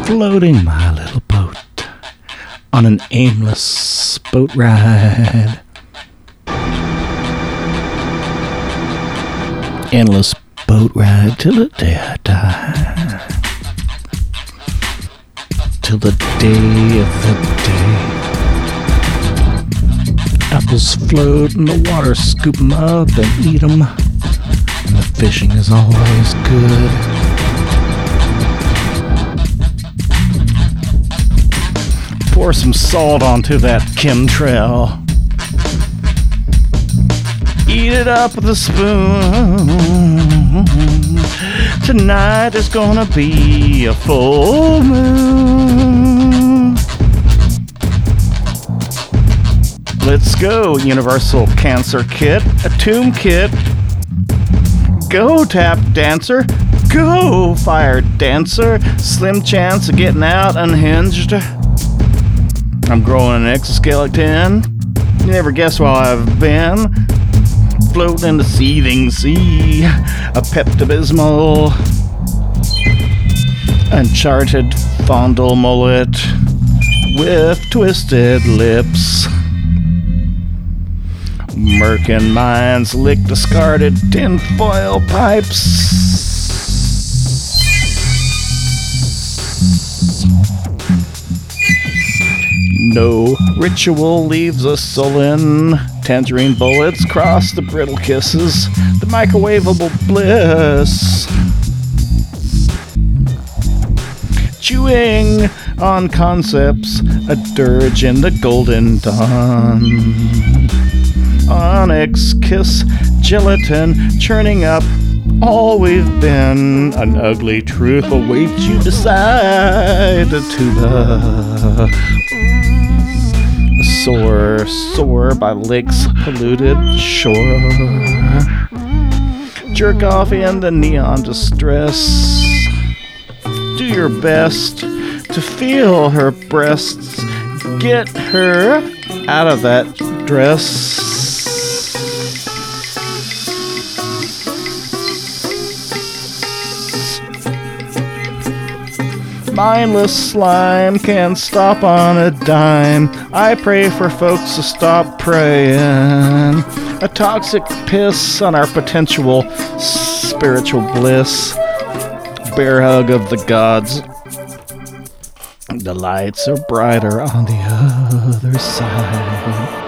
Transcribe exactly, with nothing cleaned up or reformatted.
floating my little boat on an aimless boat ride. Endless boat ride till the day I die. Till the day of the day. Apples float in the water, scoop 'em up and eat 'em. And the fishing is always good. Pour some salt onto that chemtrail. Eat it up with a spoon. Tonight there's gonna be a full moon. Let's go, Universal Cancer Kit, a tomb kit. Go, tap dancer. Go, fire dancer. Slim chance of getting out unhinged. I'm growing an exoskeleton. You never guess where I've been. Floating in the seething sea. A Pepto-Bismol. Uncharted fondle mullet with twisted lips. Merkin minds lick discarded tinfoil pipes. No ritual leaves us sullen. Tangerine bullets cross the brittle kisses. The microwavable bliss. Chewing on concepts, a dirge in the golden dawn. Onyx kiss, gelatin, churning up all we've been. An ugly truth awaits you beside the tuba. Sore, sore by lake's polluted shore. Jerk off in the neon distress. Do your best to feel her breasts. Get her out of that dress. Mindless slime can't stop on a dime. I pray for folks to stop praying. A toxic piss on our potential spiritual bliss. Bear hug of the gods. The lights are brighter on the other side.